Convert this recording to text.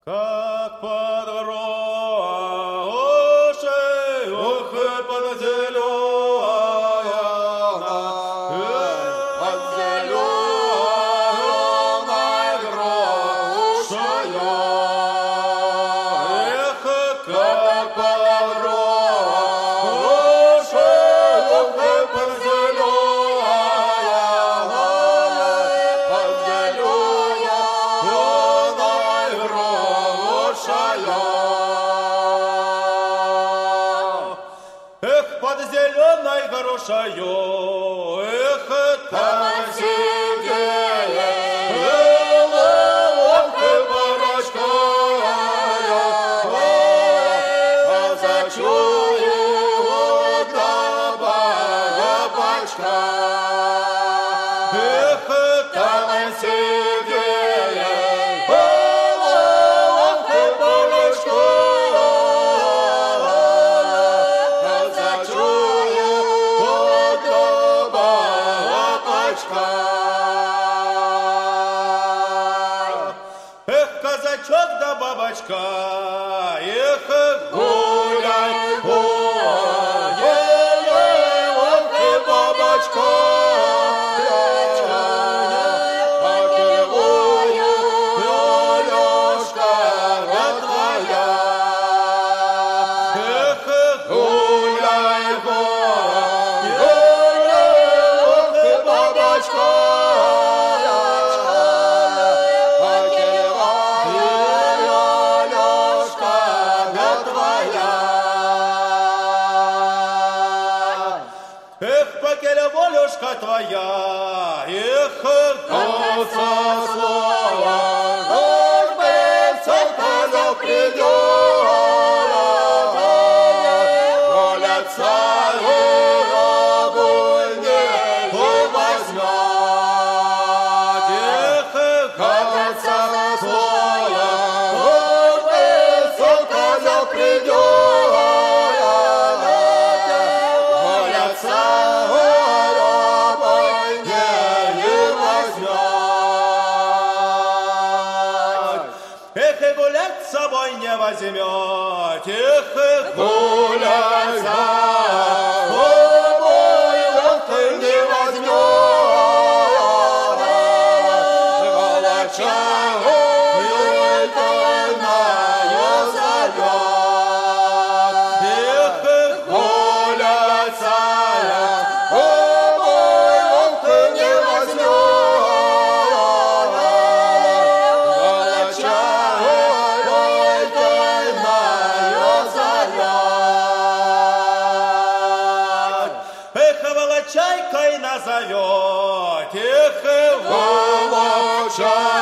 Как под грушей, ох, и под под зеленой грушею. Эх, Как под грушей, ох, и под зеленой грушею, эх, там сидели, ох, и барочкою, казачою добрая бачка. эх, Там сидели, казачок да бабочка, эх, гуляй, гуляй, ох, и бабочка, по кривую Лёлёшка твоя. эх, Гуляй, гуляй, ох, и бабочка, волюшка твоя, эх, конца слова, дружбы церковь придет, молятся и рабыней возьмет. эх, Конца слова, дружбы церковь придет, молятся гулять с собой не возьмет, эх, гулять с собой вот и не возьмет, волоча тайною зовет, эх, гулять с собой вот и не возьмет, волоча волочайкой назовет, эх, волочай.